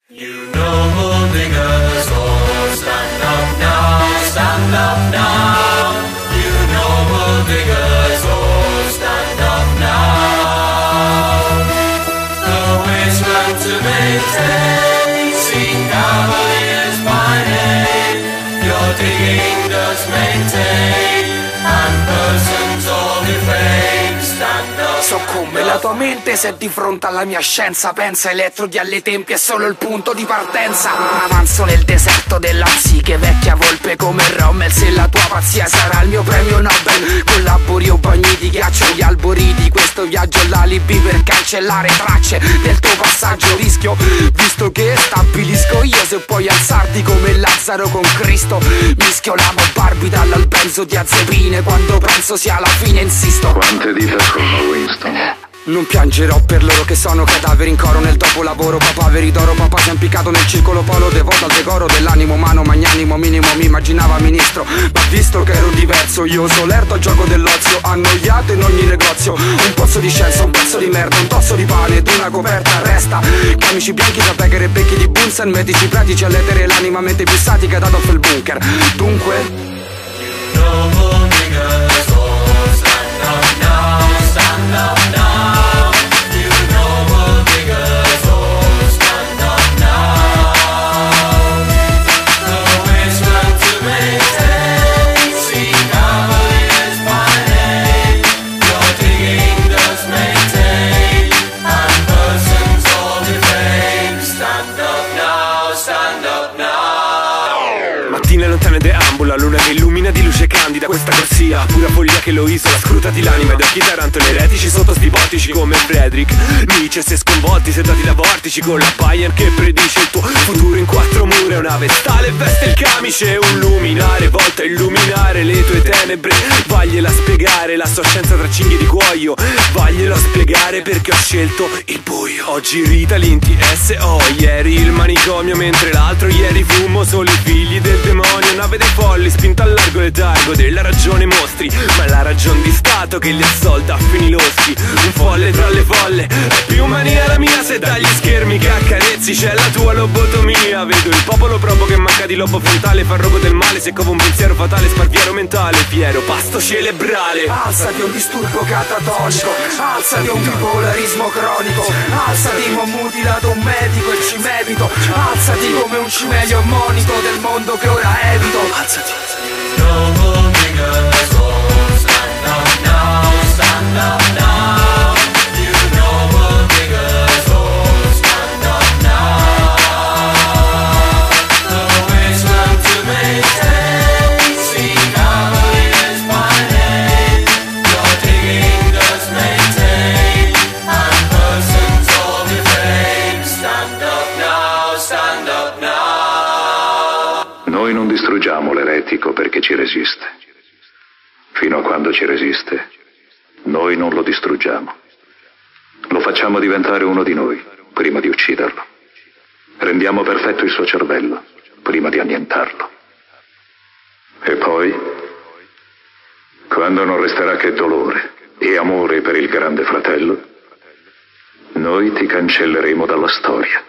You noble diggers, oh, stand up now, stand up now. You noble diggers, oh, stand up now. The wasteland to maintain, seen cavaliers by name. Your digging does maintain, and persons all defame. Stand up. So come la tua mente se di fronte alla mia scienza pensa elettrodi alle tempie è solo il punto di partenza. Avanzo nel deserto della psiche, vecchia volpe come Rommel. Se la tua pazzia sarà il mio premio Nobel, collabori o bagni di ghiaccio agli albori di questo viaggio, l'alibi per cancellare tracce del tuo passaggio. Rischio, visto che stabilisco io se puoi alzarti come Lazzaro con Cristo. Mischio l'amo barbita all'albenzo di azepine, quando penso sia la fine insisto. Quante dita sono, Winston? Non piangerò per loro che sono cadaveri in coro nel dopolavoro. Papaveri d'oro, papà si è impiccato nel circolo polo, devoto al decoro dell'animo umano, magnanimo minimo mi immaginava ministro. Ma visto che ero diverso, io solerto al gioco dell'ozio, annoiato in ogni negozio. Un pozzo di scienza, un pezzo di merda, un tosso di pane ed una coperta resta. Camici bianchi da Becker e becchi di Bunsen, medici pratici all'etere l'animamente più statica da Adolf il bunker. Dunque Noble diggers, oh, stand up now, stand up now. You noble diggers, oh, stand up now. The wasteland to maintain, see cavaliers by name. Your digging does maintain, and persons all defame. Stand up now, stand up now. Mattina lontane deambula, luna che illumina di luce candida questa corsia. Pura follia che lo isola, scrutati l'anima ed occhi tarantoli eretici sotto sti portici come Friedrich Nietzsche. Se sconvolti, sedati da vortici con la Bayern che predice il tuo futuro in quattro mura. Una vestale veste il camice, un luminare volta a illuminare le tue tenebre. Vagliela spiegare la sua scienza tra cinghie di cuoio, vaglielo spiegare perché ho scelto il buio. Oggi Ritalin TSO, ieri il manicomio, mentre l'altro ieri fumo solo i figli del demonio. Nave dei folli, spinta al largo letargo della ragione mostri, ma è la ragion di stato che li assolda a fini loschi. Un folle tra le folle, è più mania la mia se dagli schermi che accarezzi c'è la tua lobotomia. Vedo il popolo probo che manca di lobo frontale, fa rogo del male se cova un pensiero fatale, sparviero mentale, fiero pasto cerebrale. alzati un disturbo catatonico, alzati un bipolarismo cronico, alzati mo mutilato un medico e ci medito, alzati come un cimelio monito del mondo che ora evito. Alzati. Noble diggers, oh, stand up now, stand up now. You noble diggers, oh, stand up now. The wasteland to maintain, see cavaliers by name. Your digging does maintain, and persons all defame. Stand up now, stand up now. Noi non distruggiamo l'eretico perché ci resiste. Fino a quando ci resiste, noi non lo distruggiamo. Lo facciamo diventare uno di noi, prima di ucciderlo. Rendiamo perfetto il suo cervello, prima di annientarlo. E poi, quando non resterà che dolore e amore per il grande fratello, noi ti cancelleremo dalla storia.